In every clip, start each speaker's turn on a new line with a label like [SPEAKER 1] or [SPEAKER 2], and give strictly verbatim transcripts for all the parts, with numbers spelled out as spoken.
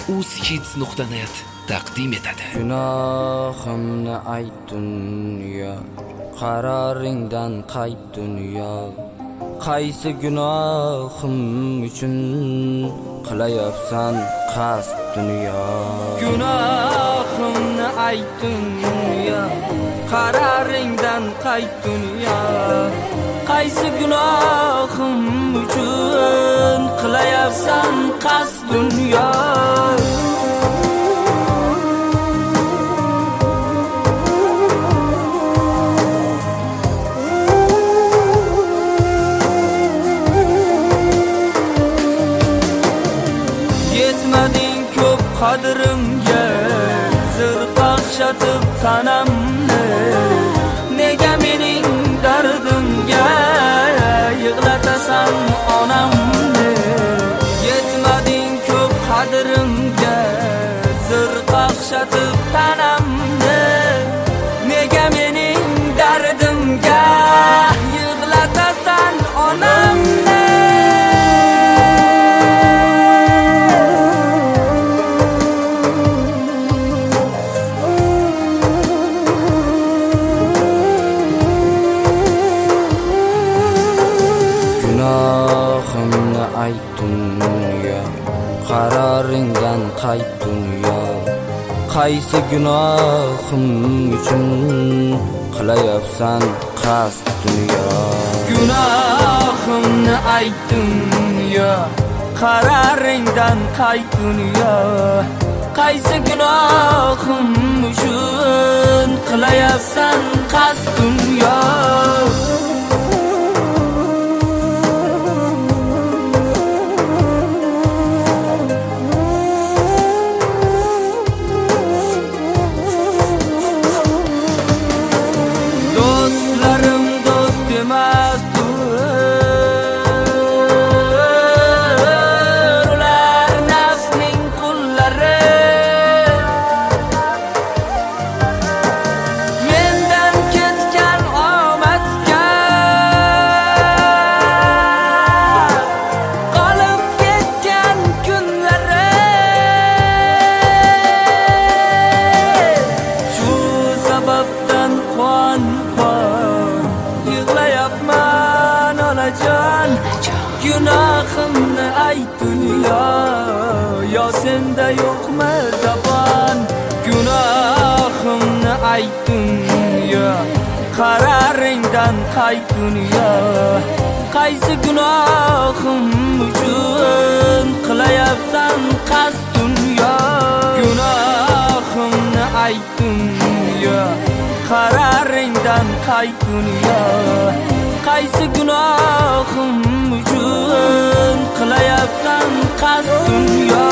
[SPEAKER 1] uzhits nuqta net taqdim etadi.
[SPEAKER 2] Gunohimni ayt dunyo, qararingdan qayt dunyo. Qaysi gunohim uchun qilayapsan qasd dunyo? Gunohimni ayt dunyo, qararingdan qayt dunyo. Qaysi gunohim uchun qilayapsan qasd dunyo? Yetmading ko'p qadrimga, zirqaqshatib tanamni. Nega mening dardimga yig'latasan onamni? Yetmading ko'p qadrimga, zirqaqshatib tanamni. Nega mening dardimga yig'latasan onamni? Gunohimni ayt dunyo, qararingdan qayt dunyo. Qaysi gunohim uchun qilayapsan qasd dunyo? Gunohimni ayt dunyo, qararingdan qayt dunyo. Qaysi gunohim uchun qilayapsan qasd dunyo? Gunohimni ayt dunyo, yo senda yo'qmi zabon? Gunohimni ayt dunyo, qararingdan qayt dunyo. Qaysi gunohim uchun qilayapsan qasd dunyo? Gunohimni ayt dunyo, qararingdan qayt dunyo. Qaysi gunohim uchun qilayapsan qasd dunyo?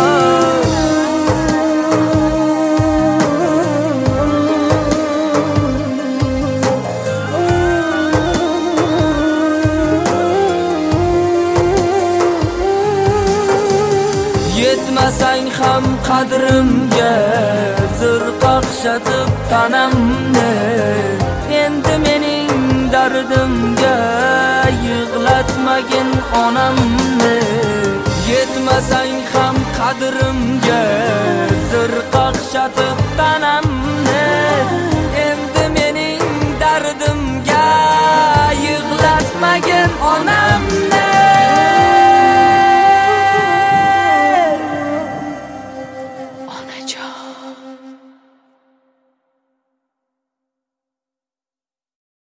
[SPEAKER 2] Yetmasang ham qadrimga, zirqaqshatib tanamni. Endi mening dardimga yig'latmagin onamni. Yetmasang ham qadrimga, zirqaqshatib tanamni.